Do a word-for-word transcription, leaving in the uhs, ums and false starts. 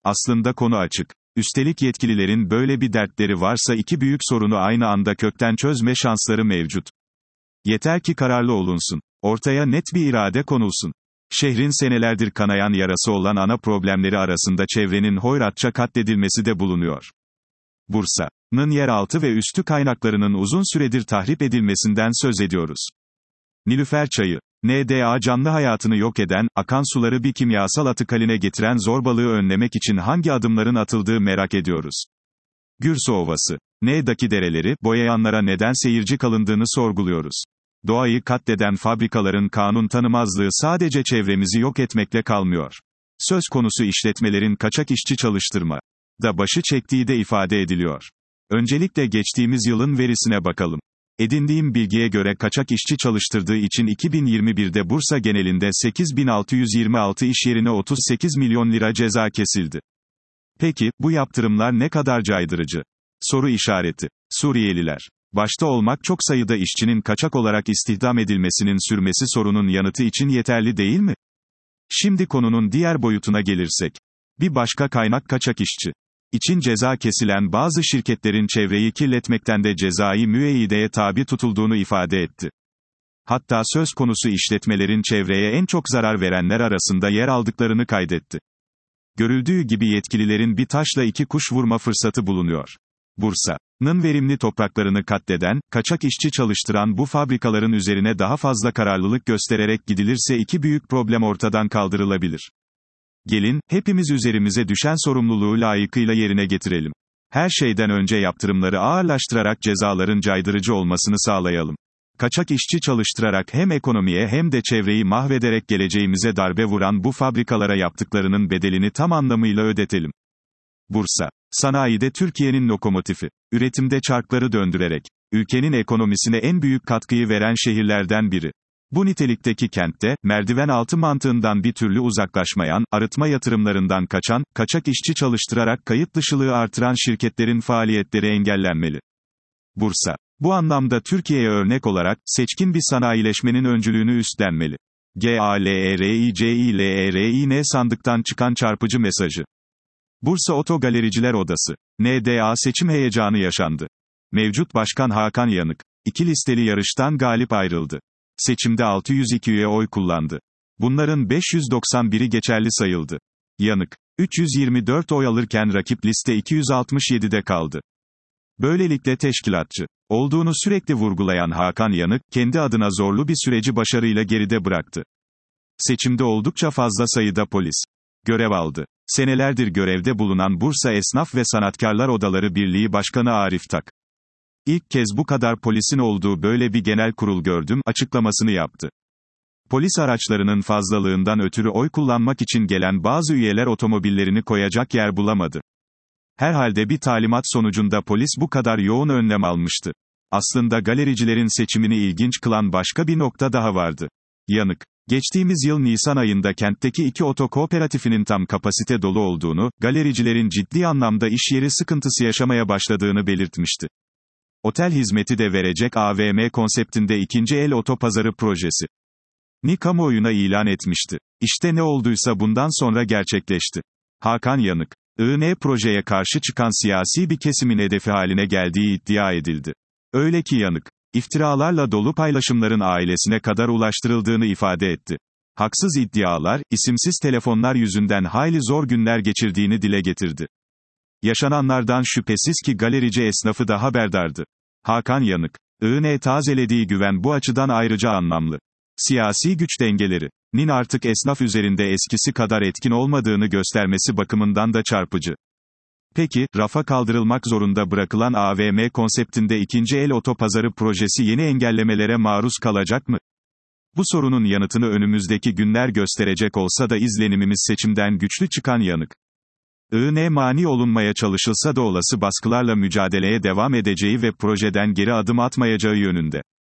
Aslında konu açık. Üstelik yetkililerin böyle bir dertleri varsa iki büyük sorunu aynı anda kökten çözme şansları mevcut. Yeter ki kararlı olunsun. Ortaya net bir irade konulsun. Şehrin senelerdir kanayan yarası olan ana problemleri arasında çevrenin hoyratça katledilmesi de bulunuyor. Bursa'nın yeraltı ve üstü kaynaklarının uzun süredir tahrip edilmesinden söz ediyoruz. Nilüfer Çayı, N D A canlı hayatını yok eden, akan suları bir kimyasal atık haline getiren zorbalığı önlemek için hangi adımların atıldığı merak ediyoruz. Gürsu Ovası, N'daki dereleri, boyayanlara neden seyirci kalındığını sorguluyoruz. Doğayı katleden fabrikaların kanun tanımazlığı sadece çevremizi yok etmekle kalmıyor. Söz konusu işletmelerin kaçak işçi çalıştırma da başı çektiği de ifade ediliyor. Öncelikle geçtiğimiz yılın verisine bakalım. Edindiğim bilgiye göre kaçak işçi çalıştırdığı için iki bin yirmi birde Bursa genelinde sekiz bin altı yüz yirmi altı iş yerine otuz sekiz milyon lira ceza kesildi. Peki, bu yaptırımlar ne kadar caydırıcı? Soru işareti. Suriyeliler başta olmak çok sayıda işçinin kaçak olarak istihdam edilmesinin sürmesi sorunun yanıtı için yeterli değil mi? Şimdi konunun diğer boyutuna gelirsek. Bir başka kaynak kaçak işçi için ceza kesilen bazı şirketlerin çevreyi kirletmekten de cezai müeyyideye tabi tutulduğunu ifade etti. Hatta söz konusu işletmelerin çevreye en çok zarar verenler arasında yer aldıklarını kaydetti. Görüldüğü gibi yetkililerin bir taşla iki kuş vurma fırsatı bulunuyor. Bursa'nın verimli topraklarını katleden, kaçak işçi çalıştıran bu fabrikaların üzerine daha fazla kararlılık göstererek gidilirse iki büyük problem ortadan kaldırılabilir. Gelin, hepimiz üzerimize düşen sorumluluğu layıkıyla yerine getirelim. Her şeyden önce yaptırımları ağırlaştırarak cezaların caydırıcı olmasını sağlayalım. Kaçak işçi çalıştırarak hem ekonomiye hem de çevreyi mahvederek geleceğimize darbe vuran bu fabrikalara yaptıklarının bedelini tam anlamıyla ödetelim. Bursa, sanayide Türkiye'nin lokomotifi, üretimde çarkları döndürerek, ülkenin ekonomisine en büyük katkıyı veren şehirlerden biri. Bu nitelikteki kentte, merdiven altı mantığından bir türlü uzaklaşmayan, arıtma yatırımlarından kaçan, kaçak işçi çalıştırarak kayıt dışılığı artıran şirketlerin faaliyetleri engellenmeli. Bursa, bu anlamda Türkiye'ye örnek olarak, seçkin bir sanayileşmenin öncülüğünü üstlenmeli. GALERİCİLERİN sandıktan çıkan çarpıcı mesajı. Bursa Oto Galericiler Odası. N D A seçim heyecanı yaşandı. Mevcut Başkan Hakan Yanık, iki listeli yarıştan galip ayrıldı. Seçimde altı yüz iki üye oy kullandı. Bunların beş yüz doksan biri geçerli sayıldı. Yanık, üç yüz yirmi dört oy alırken rakip liste iki yüz altmış yedide kaldı. Böylelikle teşkilatçı olduğunu sürekli vurgulayan Hakan Yanık, kendi adına zorlu bir süreci başarıyla geride bıraktı. Seçimde oldukça fazla sayıda polis görev aldı. Senelerdir görevde bulunan Bursa Esnaf ve Sanatkarlar Odaları Birliği Başkanı Arif Tak, İlk kez bu kadar polisin olduğu böyle bir genel kurul gördüm, açıklamasını yaptı. Polis araçlarının fazlalığından ötürü oy kullanmak için gelen bazı üyeler otomobillerini koyacak yer bulamadı. Herhalde bir talimat sonucunda polis bu kadar yoğun önlem almıştı. Aslında galericilerin seçimini ilginç kılan başka bir nokta daha vardı. Yanık, geçtiğimiz yıl Nisan ayında kentteki iki oto kooperatifinin tam kapasite dolu olduğunu, galericilerin ciddi anlamda iş yeri sıkıntısı yaşamaya başladığını belirtmişti. Otel hizmeti de verecek A V M konseptinde ikinci el otopazarı projesi ni kamuoyuna ilan etmişti. İşte ne olduysa bundan sonra gerçekleşti. Hakan Yanık, I N projeye karşı çıkan siyasi bir kesimin hedefi haline geldiği iddia edildi. Öyle ki Yanık, iftiralarla dolu paylaşımların ailesine kadar ulaştırıldığını ifade etti. Haksız iddialar, isimsiz telefonlar yüzünden hayli zor günler geçirdiğini dile getirdi. Yaşananlardan şüphesiz ki galerici esnafı da haberdardı. Hakan Yanık, I N tazelediği güven bu açıdan ayrıca anlamlı. Siyasi güç dengelerinin artık esnaf üzerinde eskisi kadar etkin olmadığını göstermesi bakımından da çarpıcı. Peki, rafa kaldırılmak zorunda bırakılan A V M konseptinde ikinci el otopazarı projesi yeni engellemelere maruz kalacak mı? Bu sorunun yanıtını önümüzdeki günler gösterecek olsa da izlenimimiz seçimden güçlü çıkan Yanık, I N mani olunmaya çalışılsa da olası baskılarla mücadeleye devam edeceği ve projeden geri adım atmayacağı yönünde.